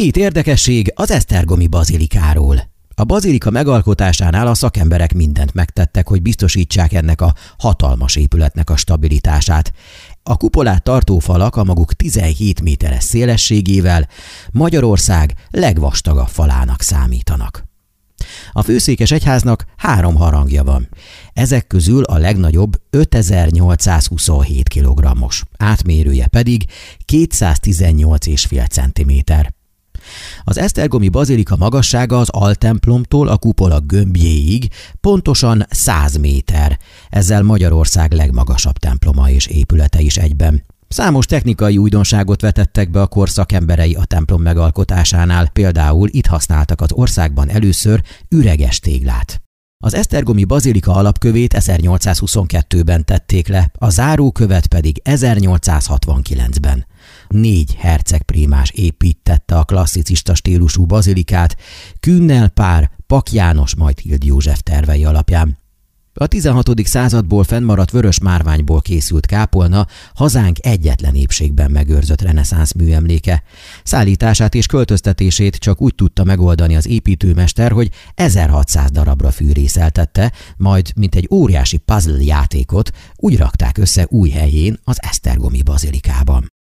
Hét érdekesség az esztergomi bazilikáról. A bazilika megalkotásánál a szakemberek mindent megtettek, hogy biztosítsák ennek a hatalmas épületnek a stabilitását. A kupolát tartó falak a maguk 17 méteres szélességével Magyarország legvastagabb falának számítanak. A főszékes egyháznak 3 harangja van. Ezek közül a legnagyobb 5827 kg-os, átmérője pedig 218,5 cm. Az esztergomi bazilika magassága az altemplomtól a kupola gömbjéig pontosan 100 méter, ezzel Magyarország legmagasabb temploma és épülete is egyben. Számos technikai újdonságot vetettek be a kor szakemberei a templom megalkotásánál, például itt használtak az országban először üreges téglát. Az esztergomi bazilika alapkövét 1822-ben tették le, a zárókövet pedig 1869-ben. 4 hercegprímás építtette a klasszicista stílusú bazilikát, Künnel Pál, Pak János majd Hild József tervei alapján. A 16. századból fennmaradt vörös márványból készült kápolna hazánk egyetlen épségben megőrzött reneszánsz műemléke. Szállítását és költöztetését csak úgy tudta megoldani az építőmester, hogy 1600 darabra fűrészeltette, majd mint egy óriási puzzle játékot úgy rakták össze új helyén az esztergomi bazilikában.